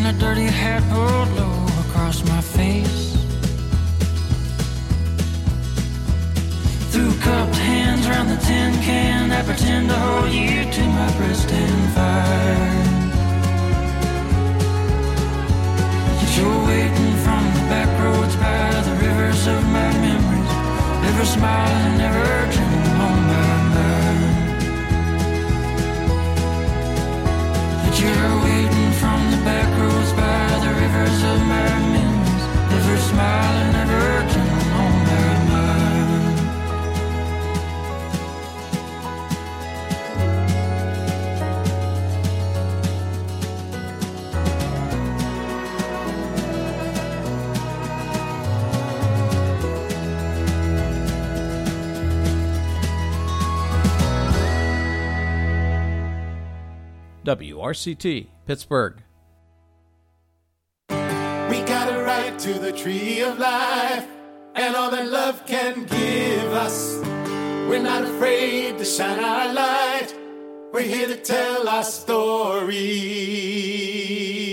and a dirty hat pulled low across my face. Threw cupped hands around the tin can that pretend to hold you to my breast and fire. You're waiting from the back roads by the rivers of my memories, never smiling, never gentle on my mind. But you're waiting from the back roads by the rivers of my memories, never smiling, never gentle on my mind. WRCT, Pittsburgh. We got a right to the tree of life and all that love can give us. We're not afraid to shine our light. We're here to tell our story.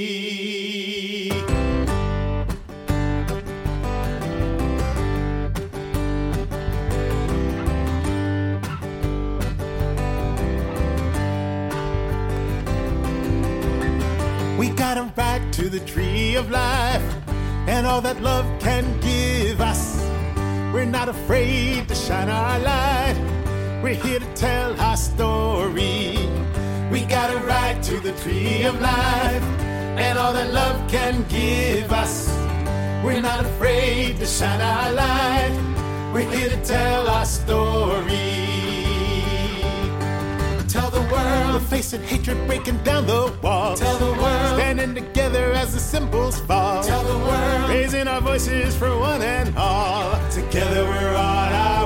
We got a right to the tree of life and all that love can give us. We're not afraid to shine our light. We're here to tell our story. We got a right to the tree of life and all that love can give us. We're not afraid to shine our light. We're here to tell our story. Tell the world we're facing hatred breaking down the walls. Tell the world standing together as the symbols fall. Tell the world raising our voices for one and all. Together we're on our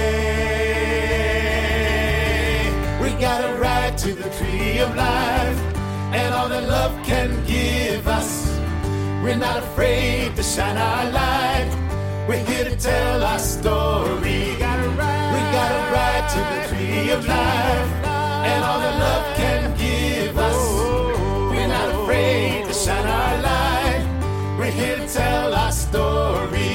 way. We got a right to the tree of life and all that love can give us. We're not afraid to shine our light. We're here to tell our story. We got a right to the tree of life and all that love can give us. We're not afraid to shine our light. We're here to tell our story.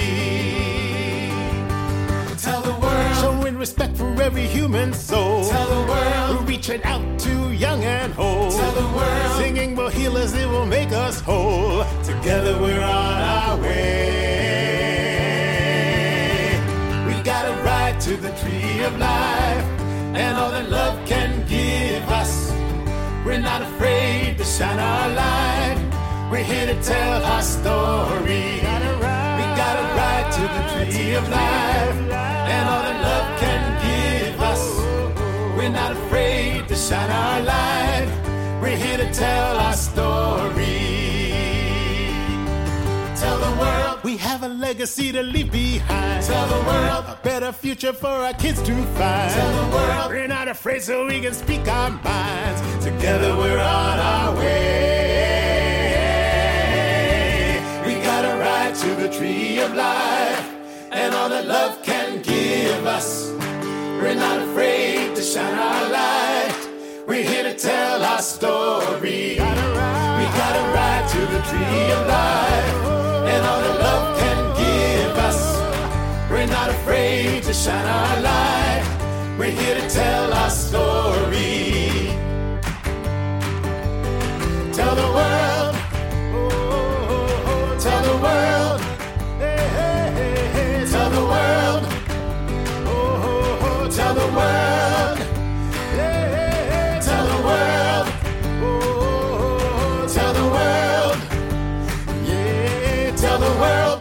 Tell the world, showing respect for every human soul. Tell the world, we're reaching out to young and old. Tell the world, singing will heal us, it will make us whole. Together we're on our way. We got a right to the tree of life and all that love can give us. We're not afraid to shine our light. We're here to tell our story. We got a right to the tree of life and all that love can give us. We're not afraid to shine our light. We're here to tell our story. Tell the world we have a legacy to leave behind. Tell the world a better future for our kids to find. Tell the world we're not afraid so we can speak our minds. Together we're on our way. We got a right to the tree of life and all that love can give us. We're not afraid to shine our light. We're here to tell our story. We got a right to the tree of life and all that love can give us. We're not afraid to shine our light. We're here to tell our story. Tell the world, tell the world, tell the world, tell the world, tell the world, tell the world, yeah, tell the world.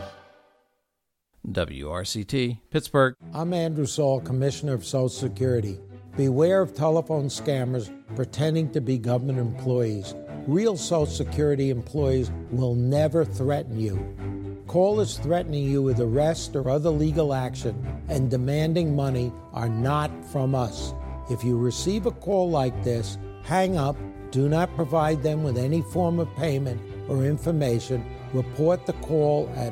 WRCT, Pittsburgh. I'm Andrew Saul, Commissioner of Social Security. Beware of telephone scammers pretending to be government employees. Real Social Security employees will never threaten you. Callers threatening you with arrest or other legal action and demanding money are not from us. If you receive a call like this, hang up, do not provide them with any form of payment or information. Report the call at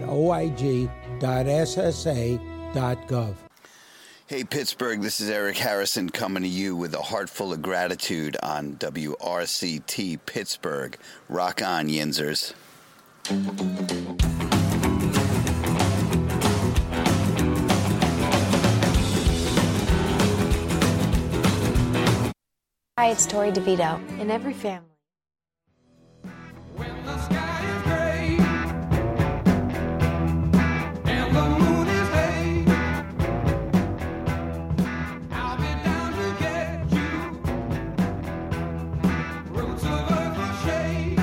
oig.ssa.gov. Hey, Pittsburgh, this is Eric Harrison coming to you with a heart full of gratitude on WRCT Pittsburgh. Rock on, Yinzers. Hi, it's Tori DeVito. In every family. When the sky is gray and the moon is late, I'll be down to get you. Roots of earth will shade,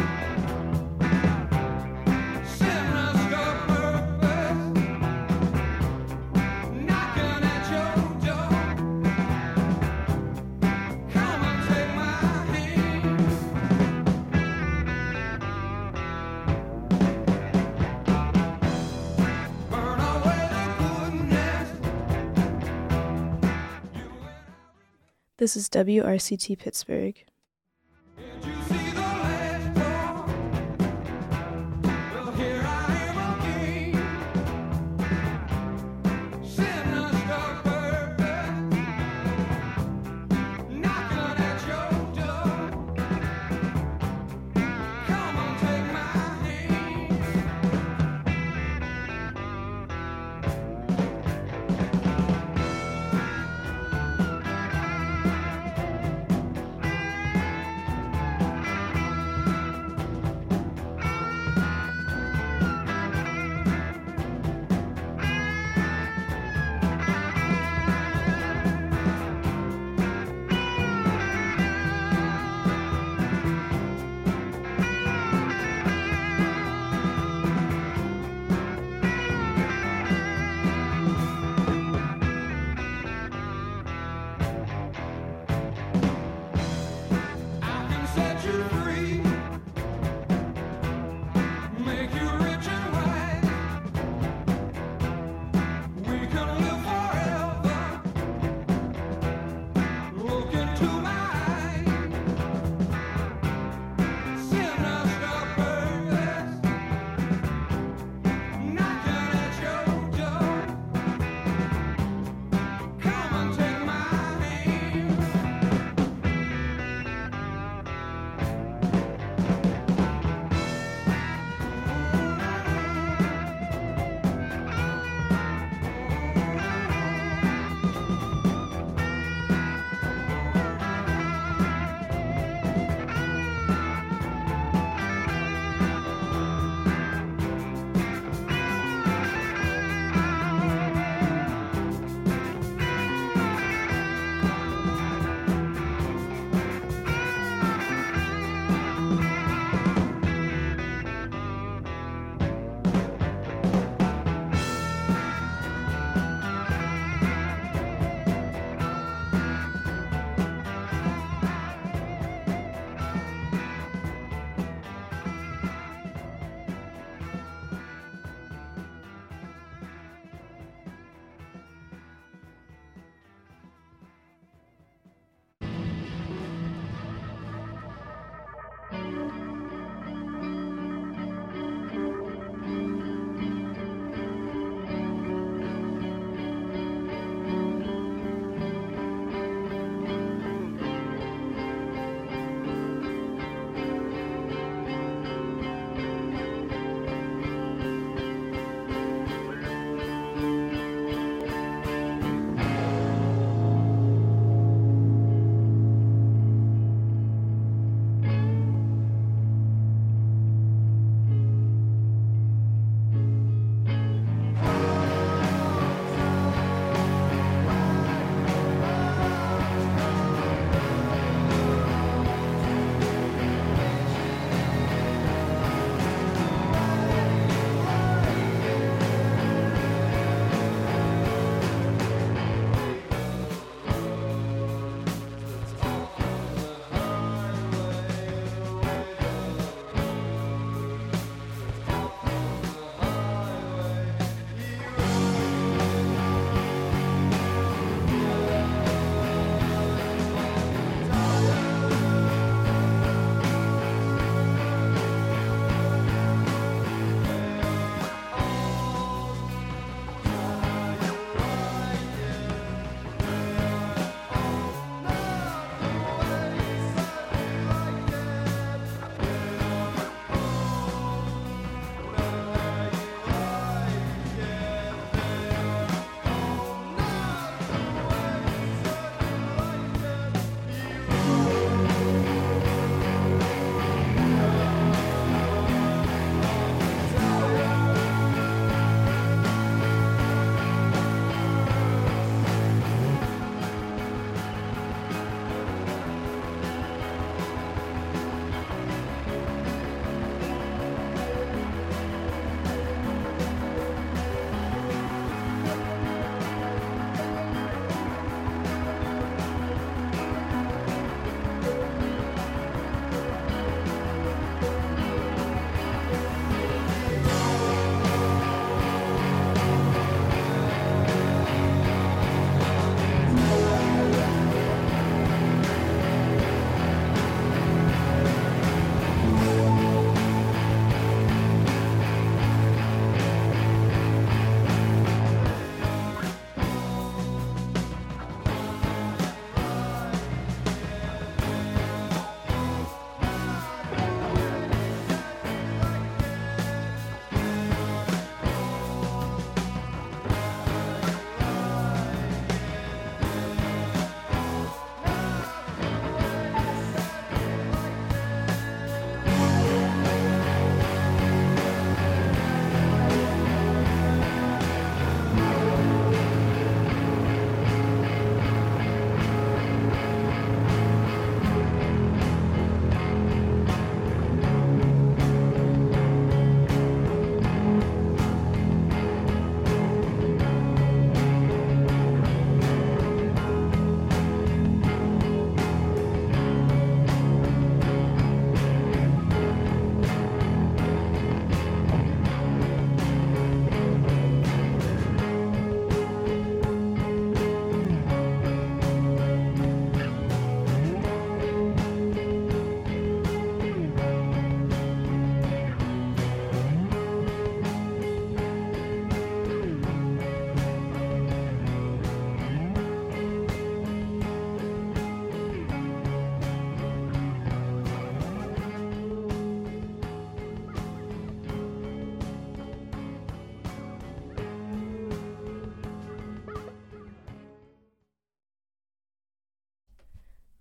sinister purpose, knocking at your door. Come and take my hand. Burn away the goodness. This is WRCT Pittsburgh. Did you see the last draw? Well, here I am again. Sinister purpose, knocking at your door. Come and take my hand.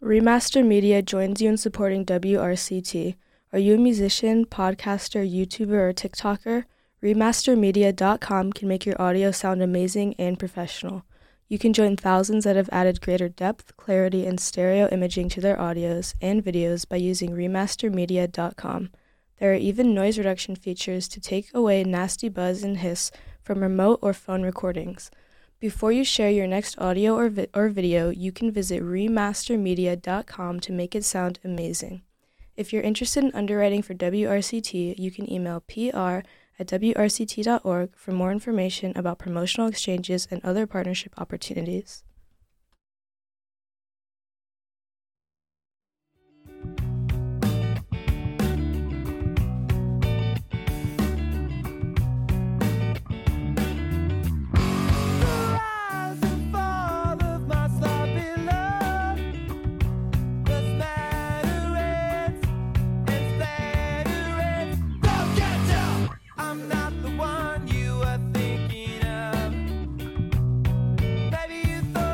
Remaster Media joins you in supporting WRCT. Are you a musician, podcaster, YouTuber, or TikToker? Remastermedia.com can make your audio sound amazing and professional. You can join thousands that have added greater depth, clarity, and stereo imaging to their audios and videos by using Remastermedia.com. There are even noise reduction features to take away nasty buzz and hiss from remote or phone recordings. Before you share your next audio or video, you can visit Remastermedia.com to make it sound amazing. If you're interested in underwriting for WRCT, you can email pr@wrct.org for more information about promotional exchanges and other partnership opportunities. I'm not the one you were thinking of. Maybe you thought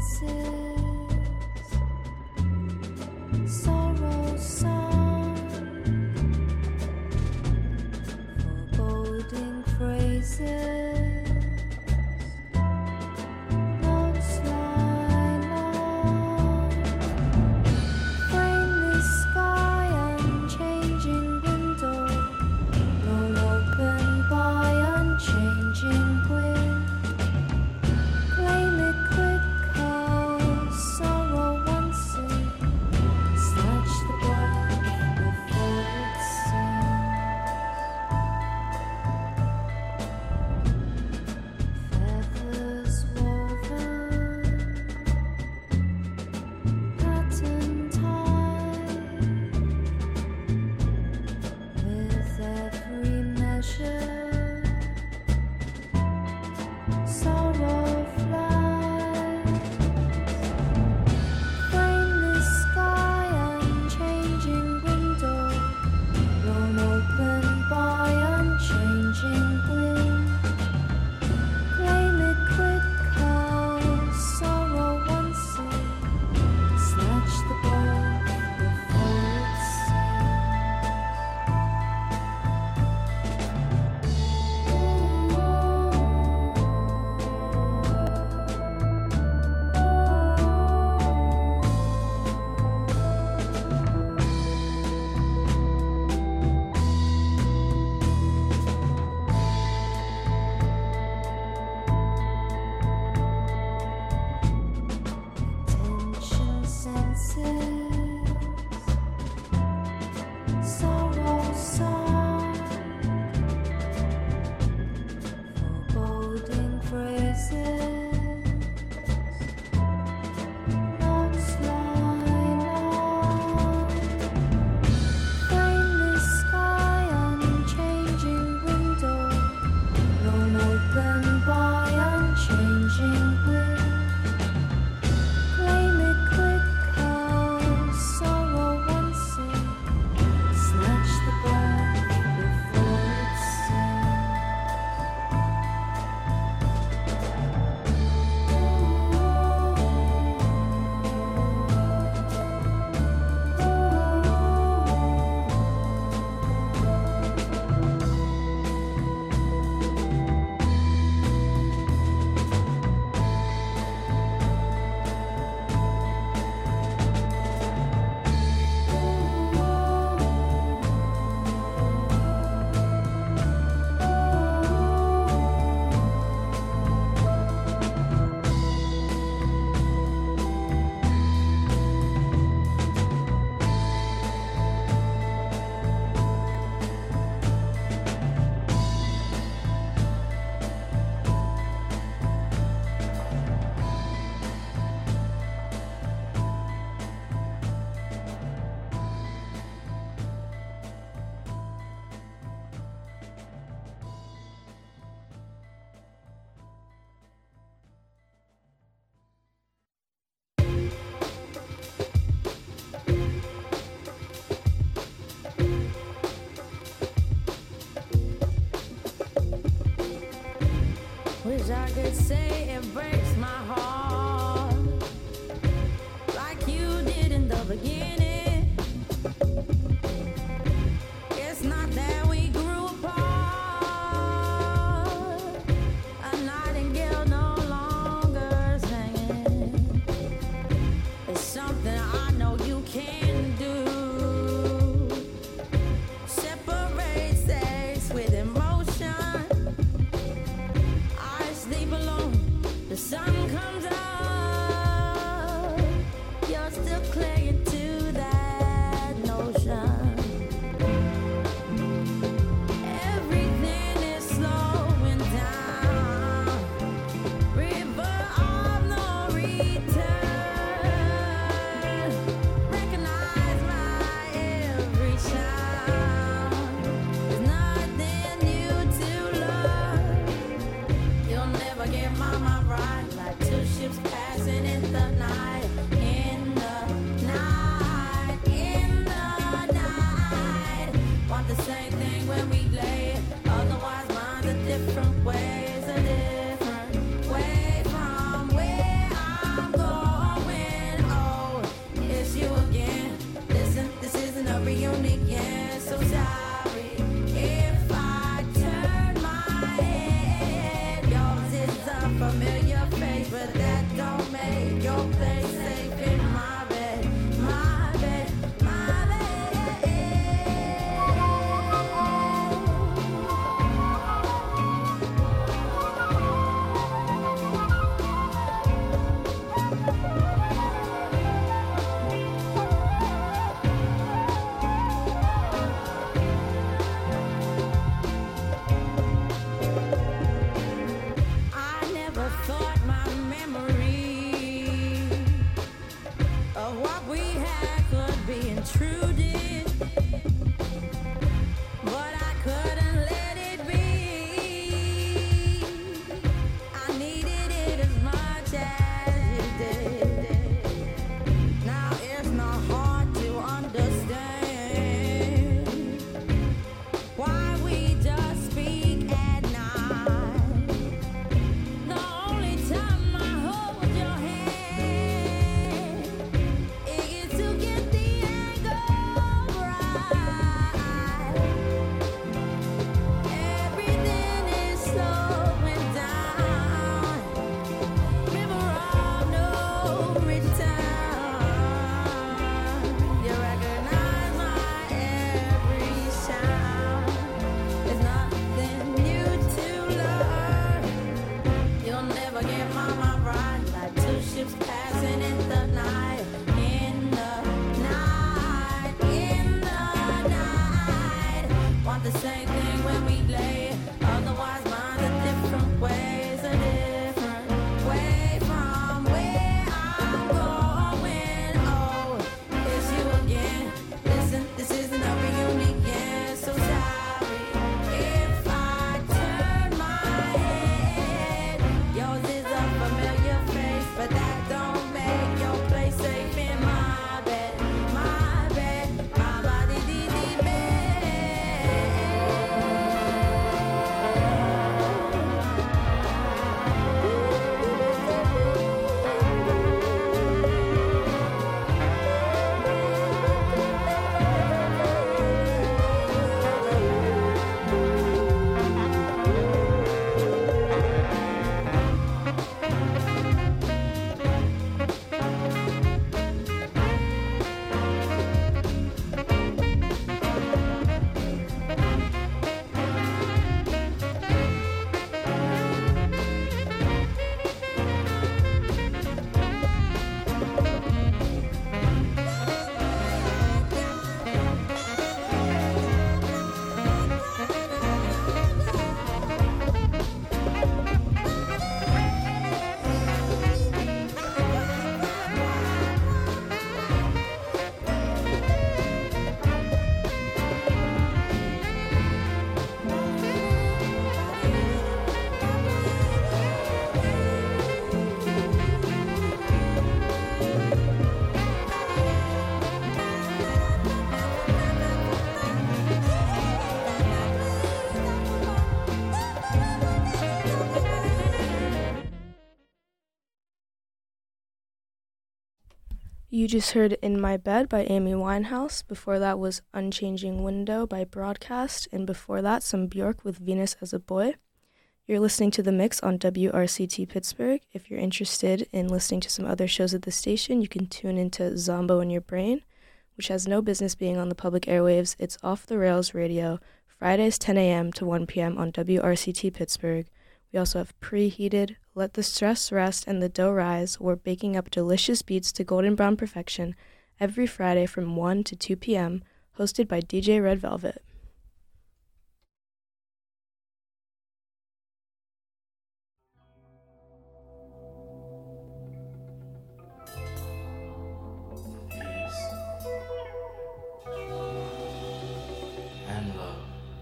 Wish I could say it breaks my heart like you did in the beginning. It's not that we grew apart. A nightingale no longer singing. It's something I know you can do. Separate sex with emotion. Sleep alone, the sun comes up. You're still clinging to that. when we lay. Otherwise, minds are different ways, a different way from where I'm going. Oh, it's you again. Listen, this isn't a reunion, so sorry if I turn my head. Yours is a familiar face, but that don't make your place safe in my bed, my body, bed. You just heard In My Bed by Amy Winehouse. Before that was Unchanging Window by Broadcast. And before that, some Bjork with Venus as a Boy. You're listening to The Mix on WRCT Pittsburgh. If you're interested in listening to some other shows at the station, you can tune into Zombo in Your Brain, which has no business being on the public airwaves. It's Off the Rails Radio, Fridays 10 a.m. to 1 p.m. on WRCT Pittsburgh. We also have Preheated, Let the Stress Rest, and The Dough Rise. We're baking up delicious beats to golden brown perfection every Friday from 1 to 2 p.m., hosted by DJ Red Velvet. And love.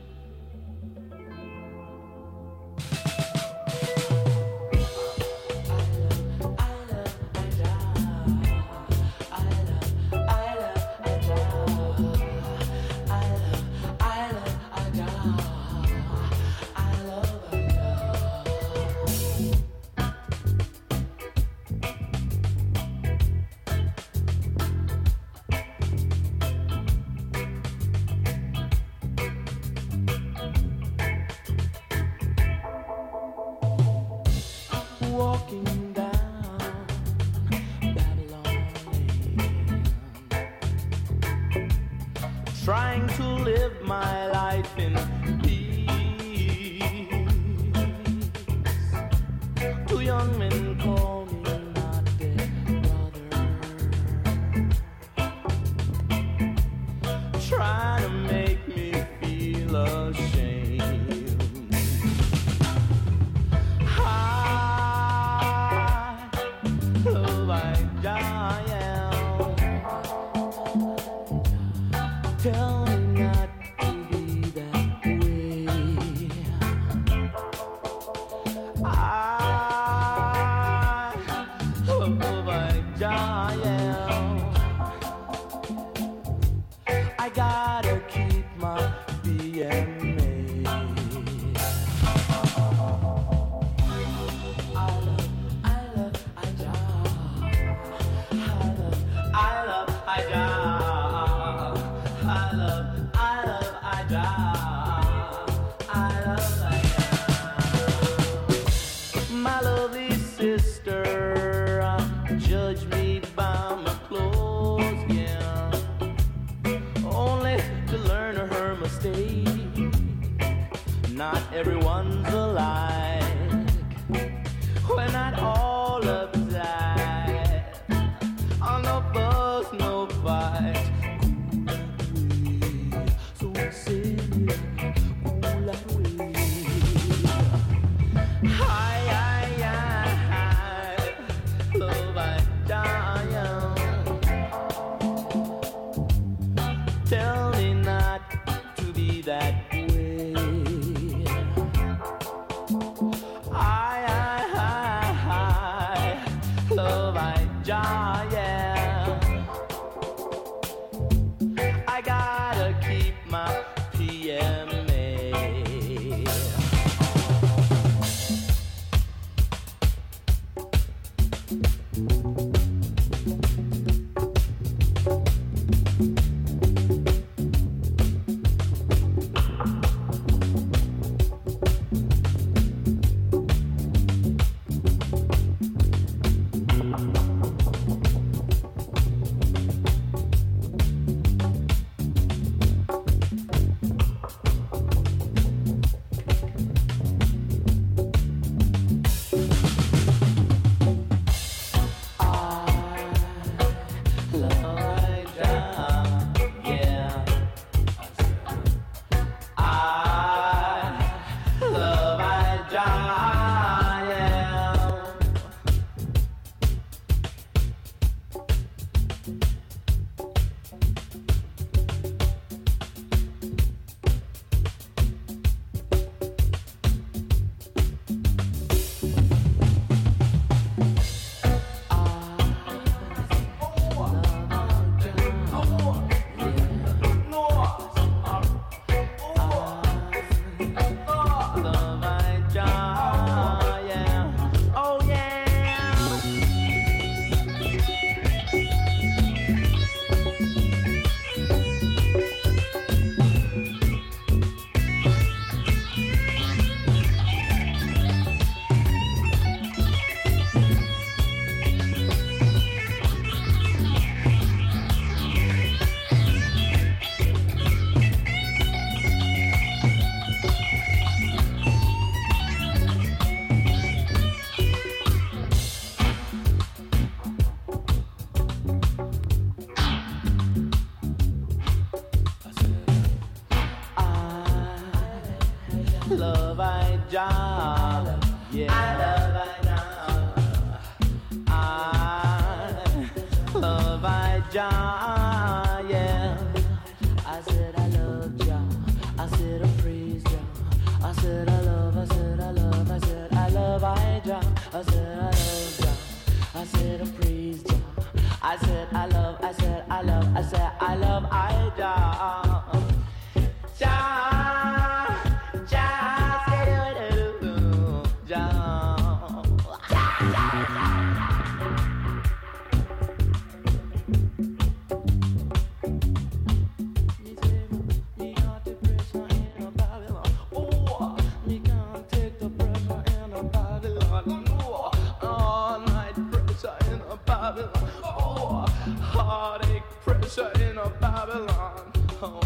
Walking down Babylon Lane, trying to live my life in peace. Two young men call me my dead brother, trying to make me feel ashamed. Tell me not to be that way. I love like giant. I gotta keep my BMA. My lovely sister, judge me by my clothes, yeah. Only to learn her mistake. Not everyone's alike. We're not all uptight. On no fuss, no fight. So I said, ooh, like love I John. Yeah, I love I John. I love I John. Yeah, I said I love John. I said I praise John. I said I love. I said I love. I said I love I John. I said I love John. I said I praise John. I said I love. I said I love. I said I love I John. John, John, John. Me got the pressure in a Babylon. Oh, me can't take the pressure in a Babylon. Oh, all night pressure in a Babylon. Oh, heartache pressure in a Babylon. Oh.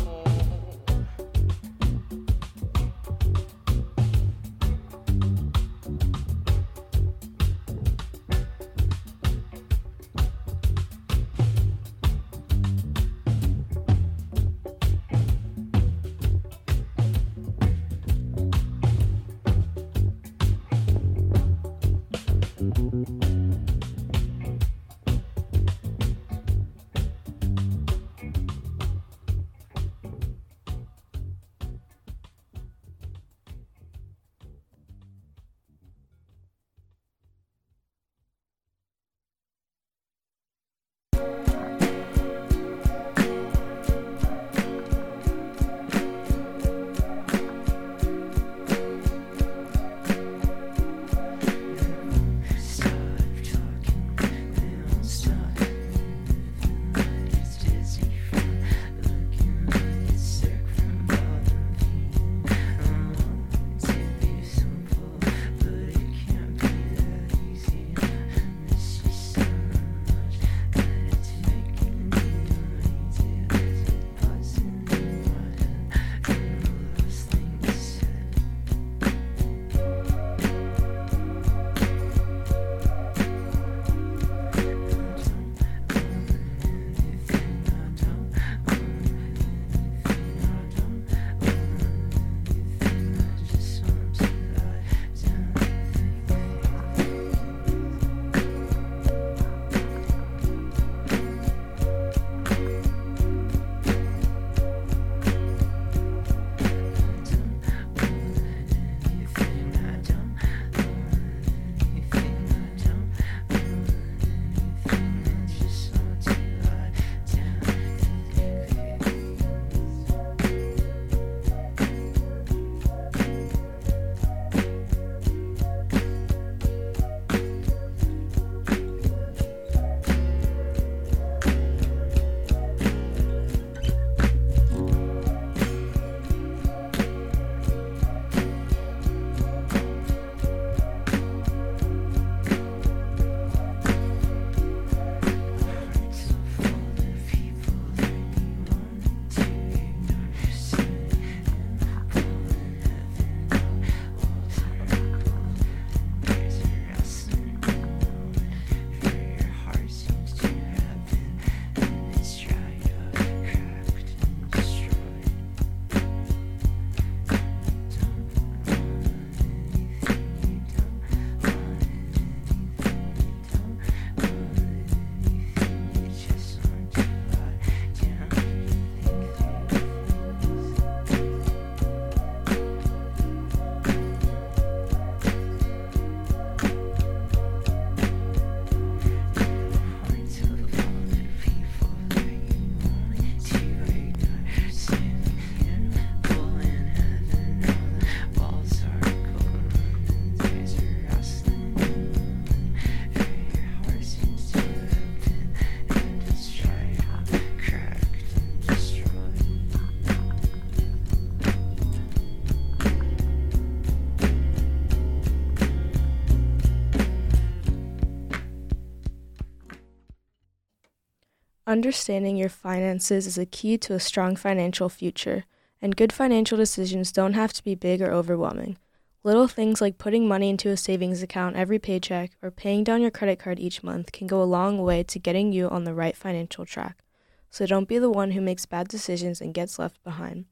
Understanding your finances is a key to a strong financial future, and good financial decisions don't have to be big or overwhelming. Little things like putting money into a savings account every paycheck or paying down your credit card each month can go a long way to getting you on the right financial track. So don't be the one who makes bad decisions and gets left behind.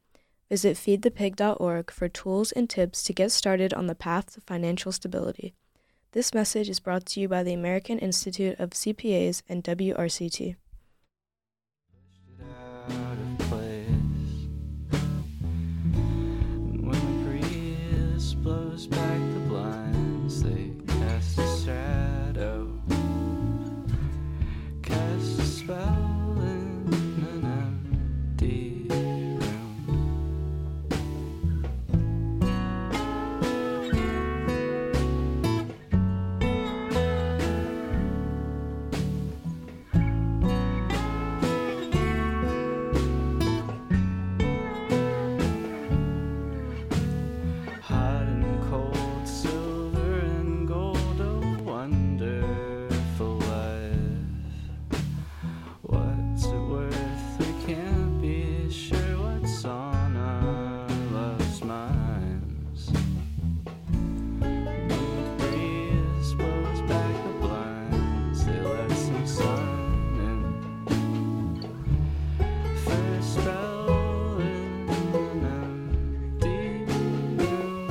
Visit feedthepig.org for tools and tips to get started on the path to financial stability. This message is brought to you by the American Institute of CPAs and WRCT. Out of place. And when the breeze blows back the blinds, they cast a shadow, cast a spell in an empty room. Hot and cold, silver and gold, a wonderful life. What's it worth? We can't be sure what's on our love's minds. The breeze blows back the blinds, they let some sun in. First spell in an empty room.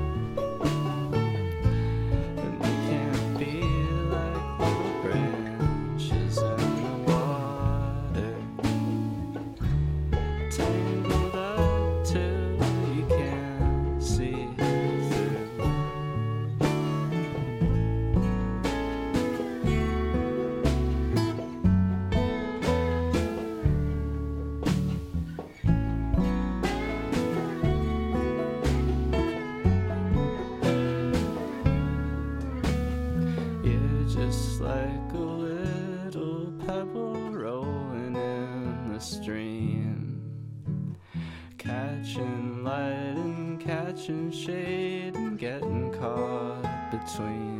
And we can't be like little branches in the water, tangled up till you can't see through. You're just like a little pebble rolling in the stream, catching light and catching shade and getting caught between.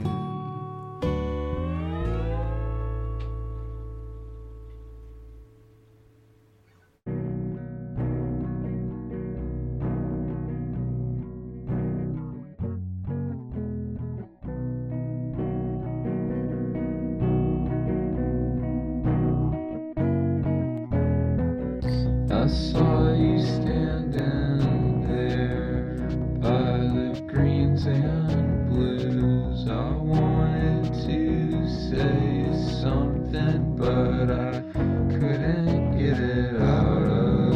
I saw you standing there by the greens and blues. I wanted to say something, but I couldn't get it out of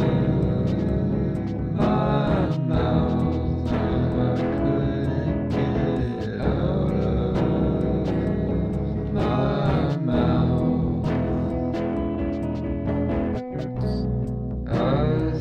my mouth. No, I couldn't get it out of my mouth. I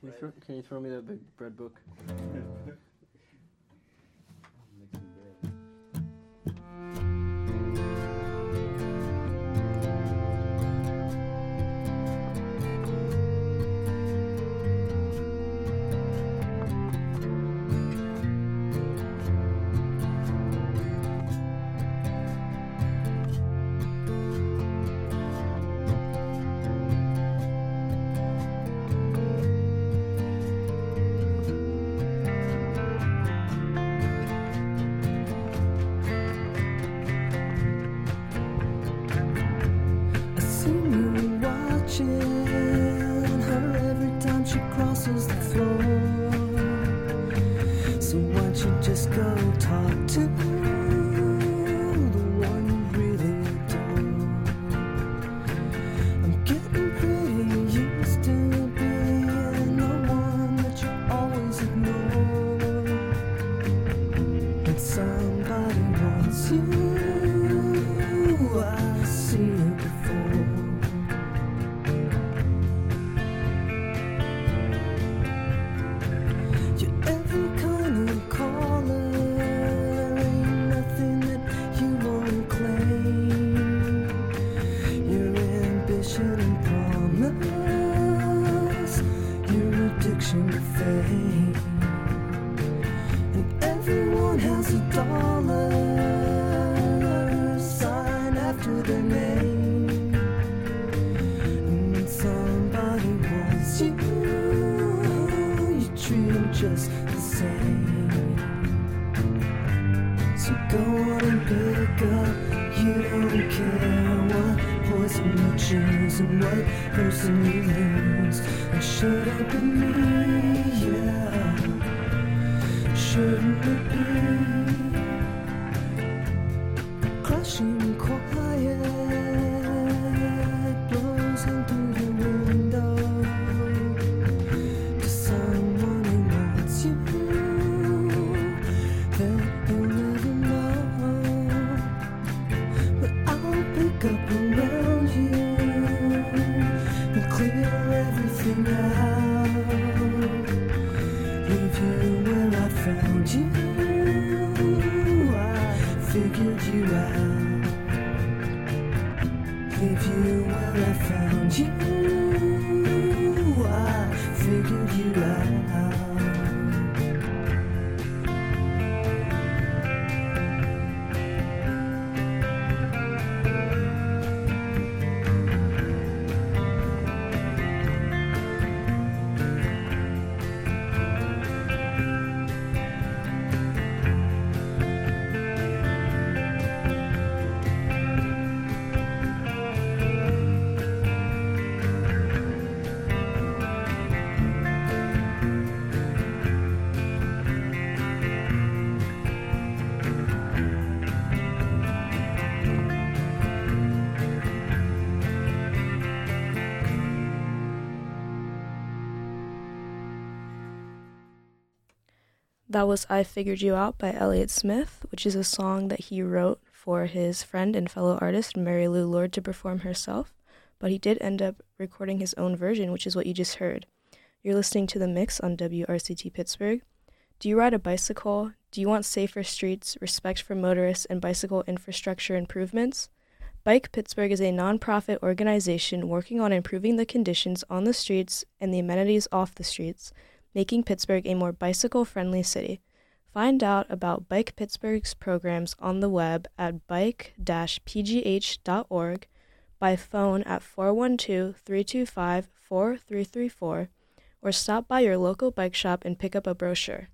Can you throw me that big bread book? I see you watching her every time she crosses the floor. So why don't you just go talk to the one you really adore? I'm getting pretty used to being the one that you always ignore. When somebody wants you, I see it before. You're every kind of caller, ain't nothing that you won't claim. Your ambition and promise, your addiction to fame. And everyone has a dollar sign after their name. And when somebody wants you, you treat them just the same. So go on and pick up, you don't care what poison you choose and what person you lose. And should it be me, yeah, shouldn't it be? Crushing quiet blows in through the window to someone who wants you that you'll never know. But I'll pick up around you and clear everything out. Leave you where I found you. I figured you out. Leave you where I found you. I figured you out. That was I Figured You Out by Elliott Smith, which is a song that he wrote for his friend and fellow artist Mary Lou Lord to perform herself, but he did end up recording his own version, which is what you just heard. You're listening to The Mix on WRCT Pittsburgh. Do you ride a bicycle? Do you want safer streets, respect for motorists, and bicycle infrastructure improvements? Bike Pittsburgh is a nonprofit organization working on improving the conditions on the streets and the amenities off the streets, making Pittsburgh a more bicycle-friendly city. Find out about Bike Pittsburgh's programs on the web at bike-pgh.org, by phone at 412-325-4334, or stop by your local bike shop and pick up a brochure.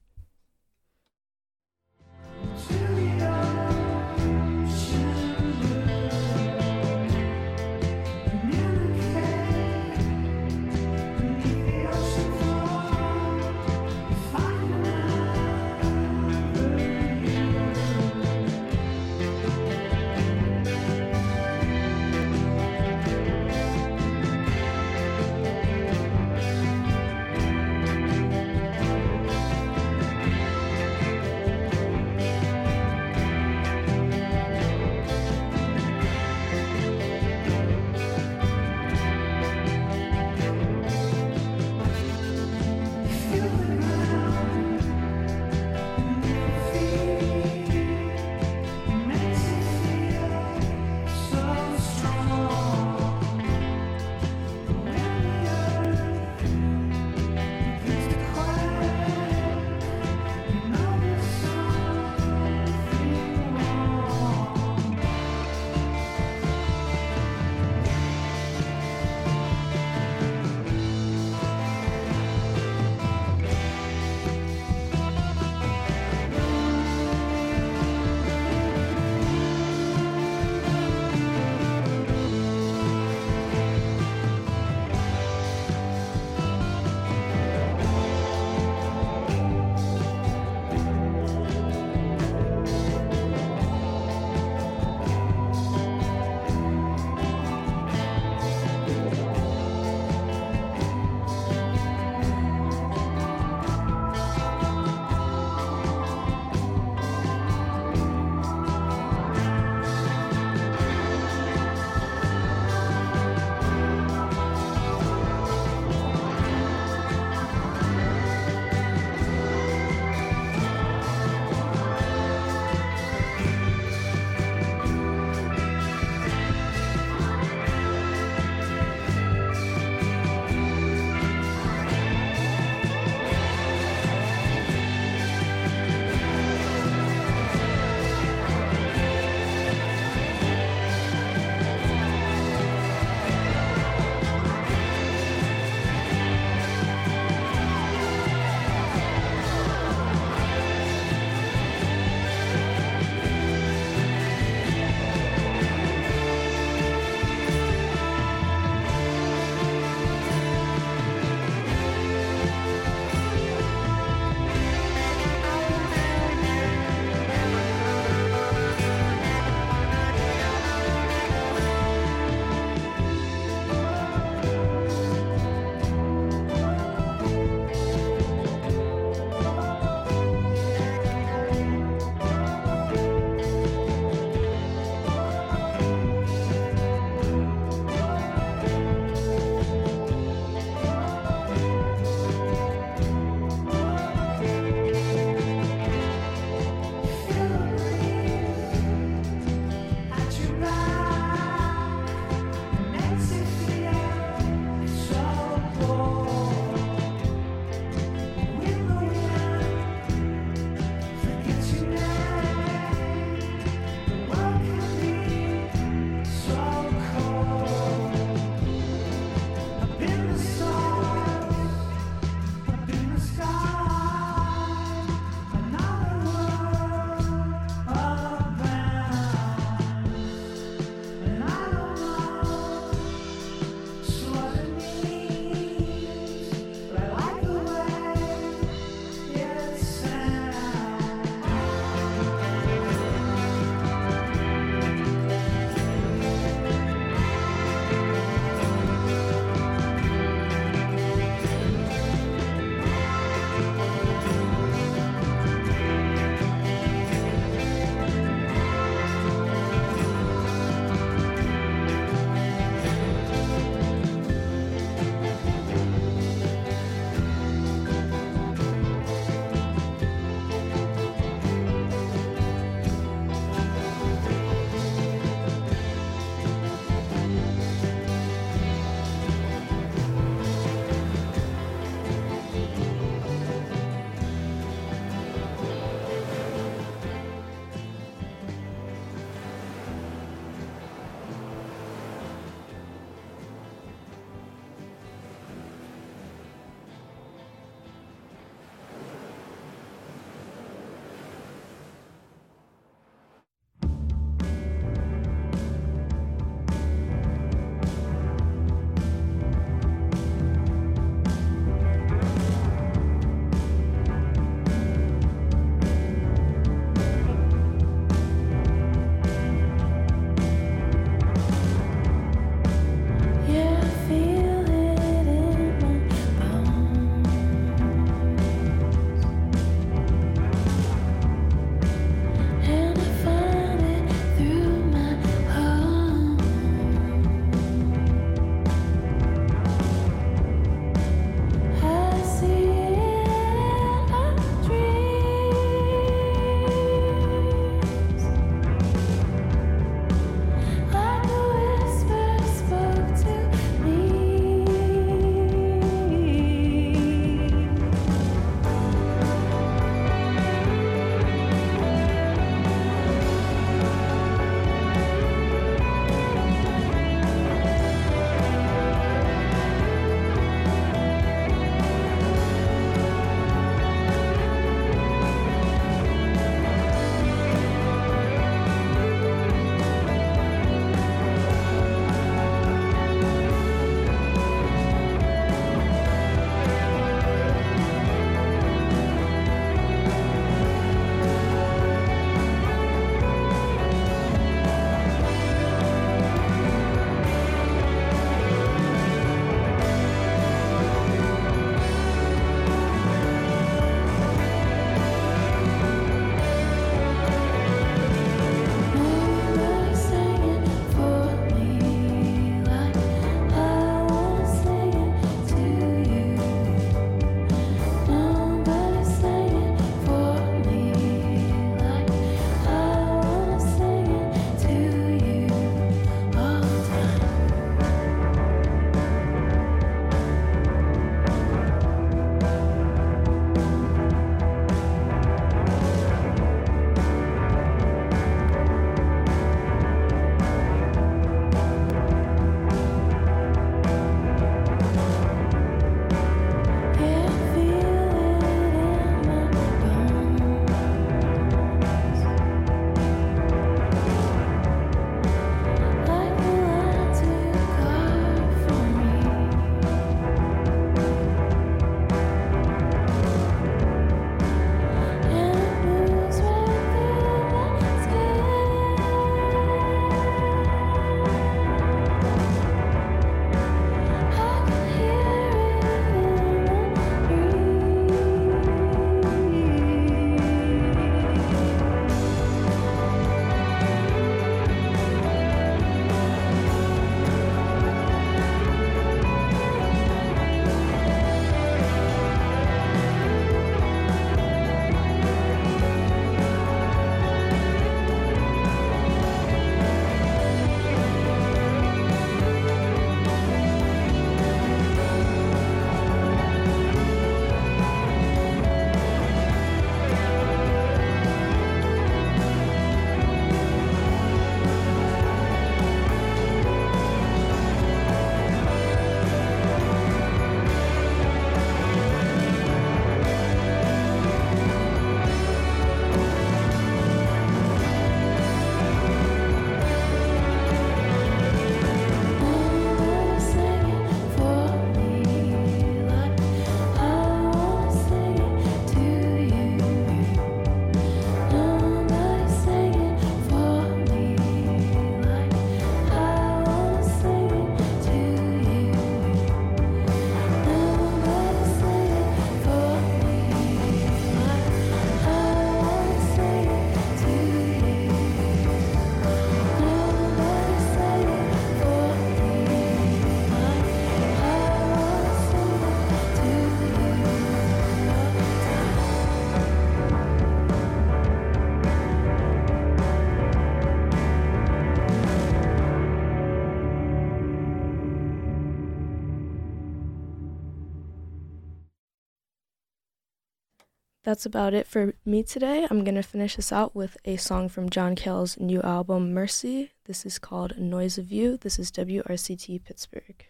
That's about it for me today. I'm going to finish this out with a song from John Cale's new album, Mercy. This is called Noise of You. This is WRCT Pittsburgh.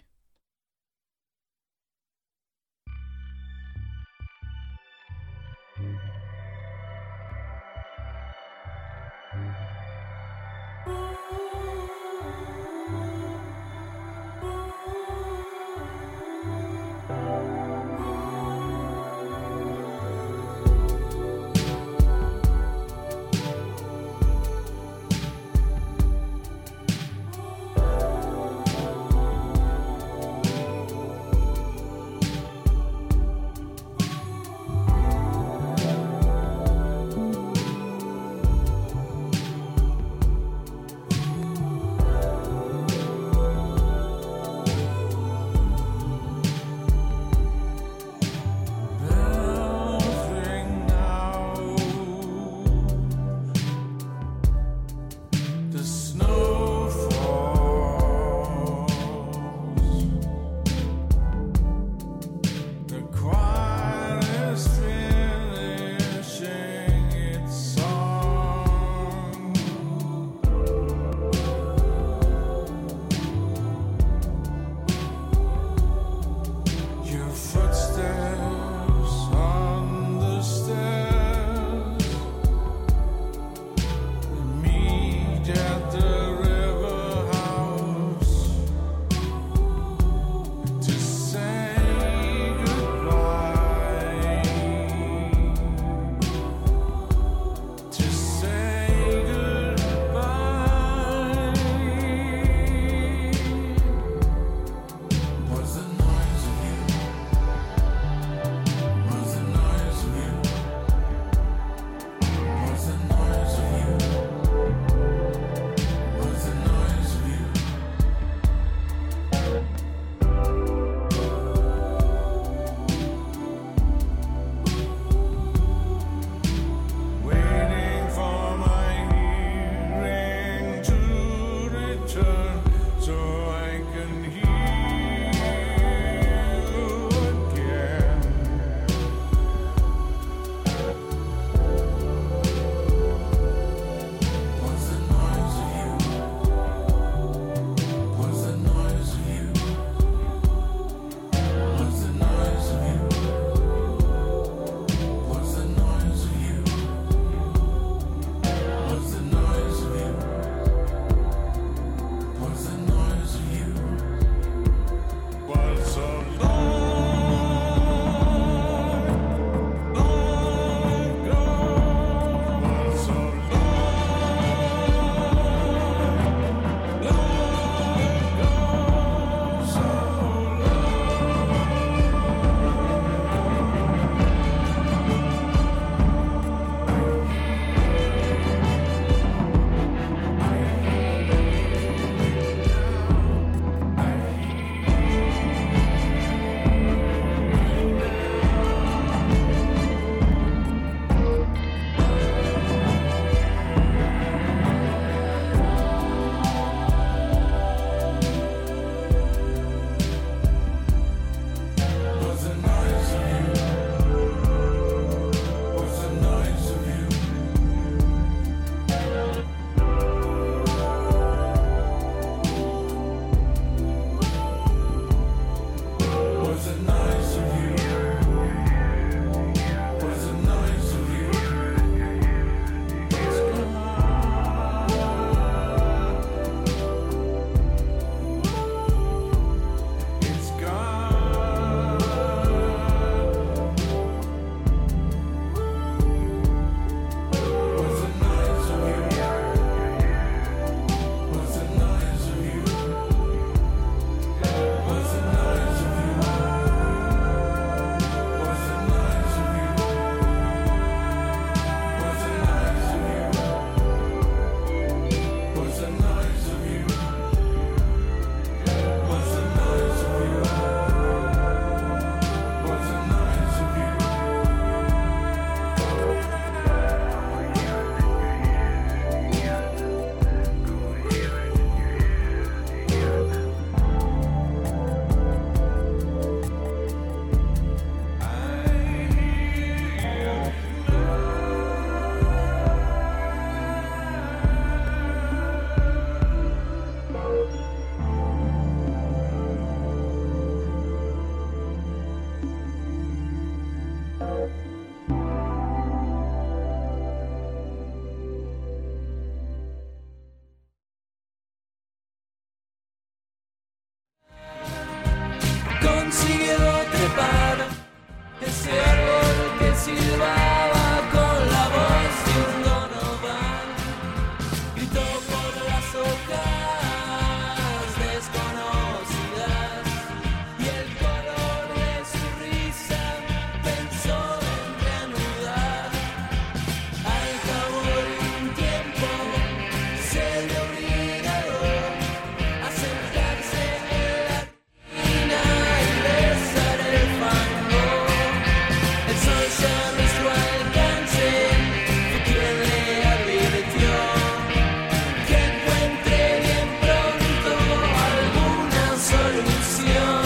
consiguió trepar ese árbol que silbaba con la voz de un Donovan. Gritó por las hojas desconocidas y el color de su risa pensó en reanudar. Al cabo de un tiempo se le obligó a sentarse en la tina y besar el fango. El sol se nuestro alcance fue quien le advirtió que encuentre bien pronto alguna solución.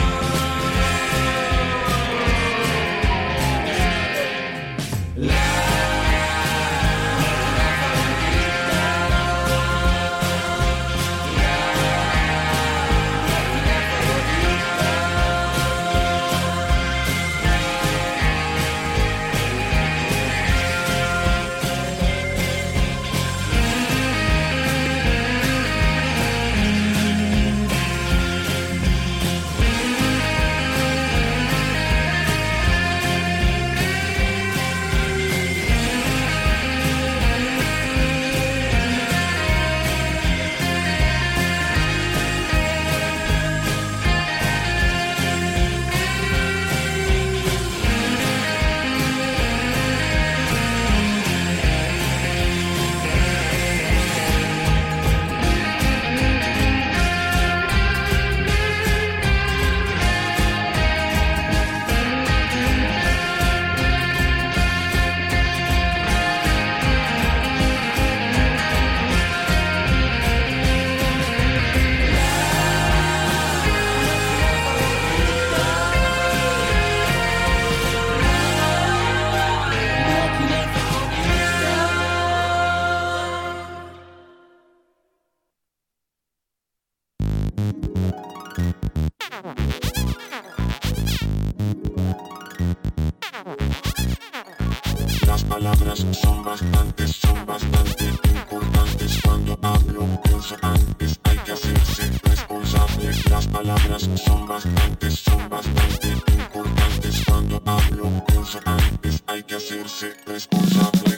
Las palabras son bastante importantes. Cuando hablo, pienso antes, hay que hacerse responsable. Las palabras son bastante importantes. Cuando hablo, pienso antes, hay que hacerse responsable.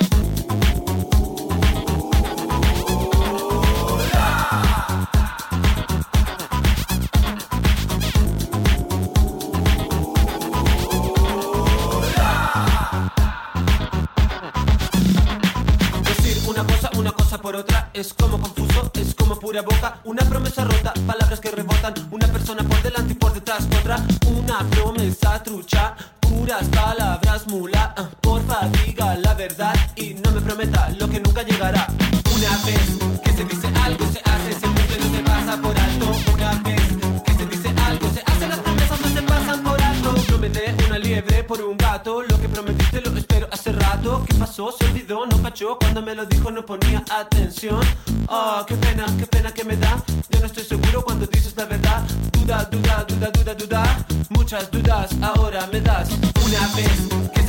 Una cosa por otra, es como confuso, es como pura boca. Una promesa rota, palabras que rebotan. Una persona por delante y por detrás otra. Una promesa trucha, puras palabras mula. Porfa diga la verdad y no me prometa lo que nunca llegará. Una vez que se dice algo se hace, se cumple, no se pasa por alto. Una vez que se dice algo se hace, las promesas no se pasan por alto. Prometé una liebre por un gato, lo que prometiste lo espero hace rato. ¿Qué pasó? Se olvidó, no cachó, cuando me lo dijo no ponía atención. Oh, qué pena que me da. Yo no estoy seguro cuando dices la verdad. Duda, muchas dudas ahora me das. Una vez que